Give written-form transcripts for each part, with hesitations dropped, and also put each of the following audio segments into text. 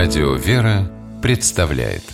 Радио «Вера» представляет.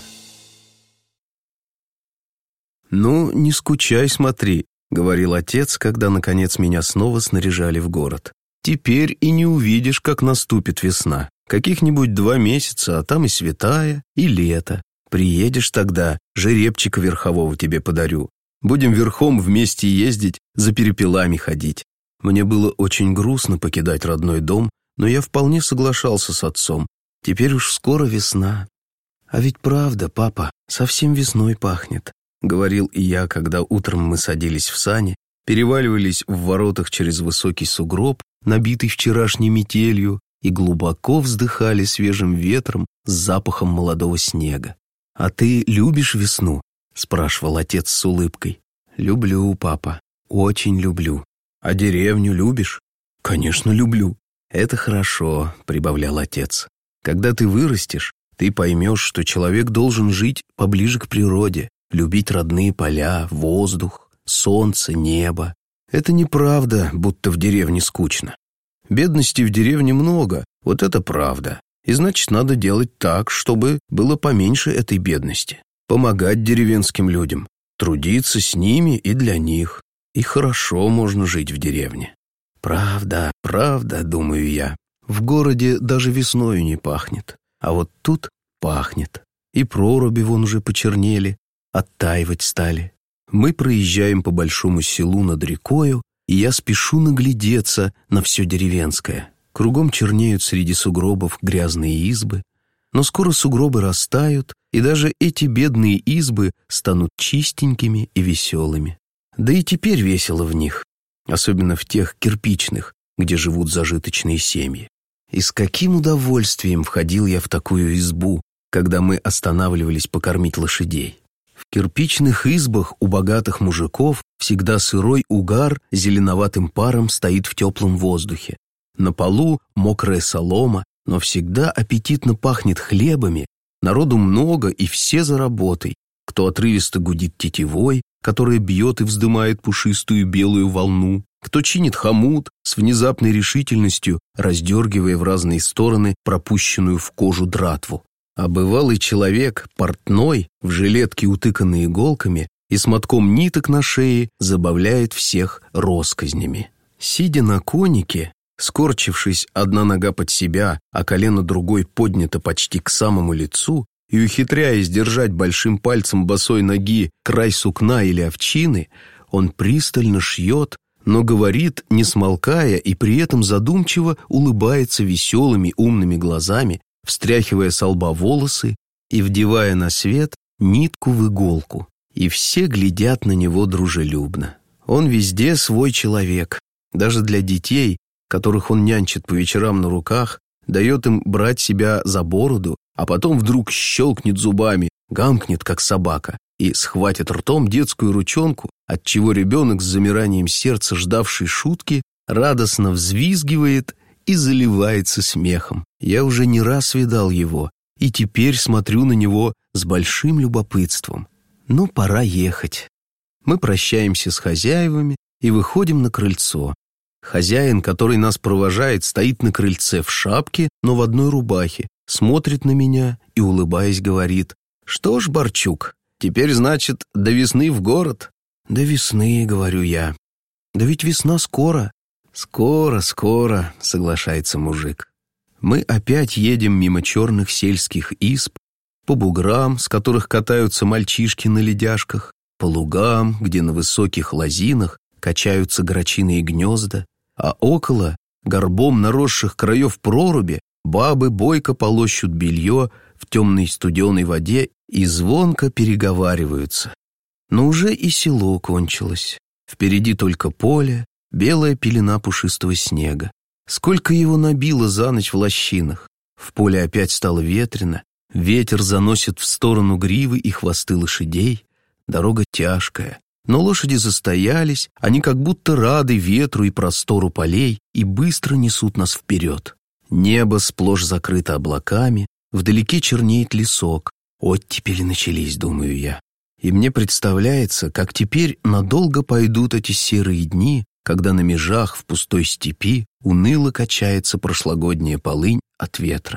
«Ну, не скучай, смотри», — говорил отец, когда, наконец, меня снова снаряжали в город. «Теперь и не увидишь, как наступит весна. Каких-нибудь 2 месяца, а там и святая, и лето. Приедешь тогда, жеребчика верхового тебе подарю. Будем верхом вместе ездить, за перепелами ходить». Мне было очень грустно покидать родной дом, но я вполне соглашался с отцом. Теперь уж скоро весна. «А ведь правда, папа, совсем весной пахнет», — говорил и я, когда утром мы садились в сани, переваливались в воротах через высокий сугроб, набитый вчерашней метелью, и глубоко вздыхали свежим ветром с запахом молодого снега. «А ты любишь весну?» — спрашивал отец с улыбкой. «Люблю, папа, очень люблю. А деревню любишь?» «Конечно, люблю». «Это хорошо», — прибавлял отец. «Когда ты вырастешь, ты поймешь, что человек должен жить поближе к природе, любить родные поля, воздух, солнце, небо. Это неправда, будто в деревне скучно. Бедности в деревне много, вот это правда. И значит, надо делать так, чтобы было поменьше этой бедности. Помогать деревенским людям, трудиться с ними и для них. И хорошо можно жить в деревне». «Правда, правда, — думаю я. В городе даже весною не пахнет, а вот тут пахнет. И проруби вон уже почернели, оттаивать стали. Мы проезжаем по большому селу над рекою, и я спешу наглядеться на все деревенское. Кругом чернеют среди сугробов грязные избы, но скоро сугробы растают, и даже эти бедные избы станут чистенькими и веселыми. Да и теперь весело в них, особенно в тех кирпичных, где живут зажиточные семьи. И с каким удовольствием входил я в такую избу, когда мы останавливались покормить лошадей. В кирпичных избах у богатых мужиков всегда сырой угар зеленоватым паром стоит в теплом воздухе. На полу мокрая солома, но всегда аппетитно пахнет хлебами, народу много и все за работой. Кто отрывисто гудит тетивой, которая бьет и вздымает пушистую белую волну, кто чинит хомут с внезапной решительностью, раздергивая в разные стороны пропущенную в кожу дратву. А бывалый человек, портной, в жилетке, утыканной иголками, и с мотком ниток на шее забавляет всех россказнями. Сидя на конике, скорчившись одна нога под себя, а колено другой поднято почти к самому лицу, и ухитряясь держать большим пальцем босой ноги край сукна или овчины, он пристально шьет, но говорит, не смолкая, и при этом задумчиво улыбается веселыми умными глазами, встряхивая со лба волосы и вдевая на свет нитку в иголку. И все глядят на него дружелюбно. Он везде свой человек, даже для детей, которых он нянчит по вечерам на руках, дает им брать себя за бороду, а потом вдруг щелкнет зубами, гамкнет, как собака, и схватит ртом детскую ручонку, отчего ребенок с замиранием сердца, ждавший шутки, радостно взвизгивает и заливается смехом. Я уже не раз видал его, и теперь смотрю на него с большим любопытством. Ну, пора ехать. Мы прощаемся с хозяевами и выходим на крыльцо. Хозяин, который нас провожает, стоит на крыльце в шапке, но в одной рубахе, смотрит на меня и, улыбаясь, говорит: «Что ж, Барчук, теперь, значит, до весны в город?» «До весны, — говорю я. Да ведь весна скоро». «Скоро, скоро, — соглашается мужик». Мы опять едем мимо черных сельских изб, по буграм, с которых катаются мальчишки на ледяшках, по лугам, где на высоких лозинах качаются грачиные гнезда, а около, горбом наросших краев проруби, бабы бойко полощут белье в темной студеной воде и звонко переговариваются. Но уже и село кончилось. Впереди только поле, белая пелена пушистого снега. Сколько его набило за ночь в лощинах. В поле опять стало ветрено, ветер заносит в сторону гривы и хвосты лошадей. Дорога тяжкая, но лошади застоялись, они как будто рады ветру и простору полей и быстро несут нас вперед. Небо сплошь закрыто облаками, вдалеке чернеет лесок. Оттепели начались, думаю я. И мне представляется, как теперь надолго пойдут эти серые дни, когда на межах в пустой степи уныло качается прошлогодняя полынь от ветра.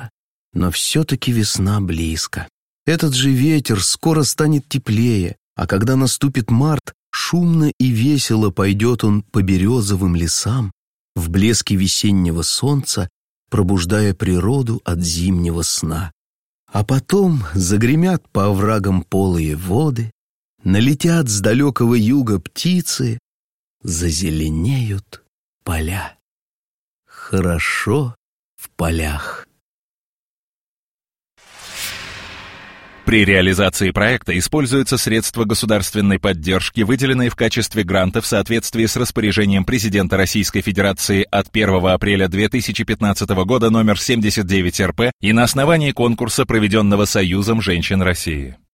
Но все-таки весна близко. Этот же ветер скоро станет теплее, а когда наступит март, шумно и весело пойдет он по березовым лесам, в блеске весеннего солнца, пробуждая природу от зимнего сна. А потом загремят по оврагам полые воды, налетят с далекого юга птицы, зазеленеют поля. Хорошо в полях. При реализации проекта используются средства государственной поддержки, выделенные в качестве гранта в соответствии с распоряжением президента Российской Федерации от 1 апреля 2015 года номер 79 РП и на основании конкурса, проведенного Союзом женщин России.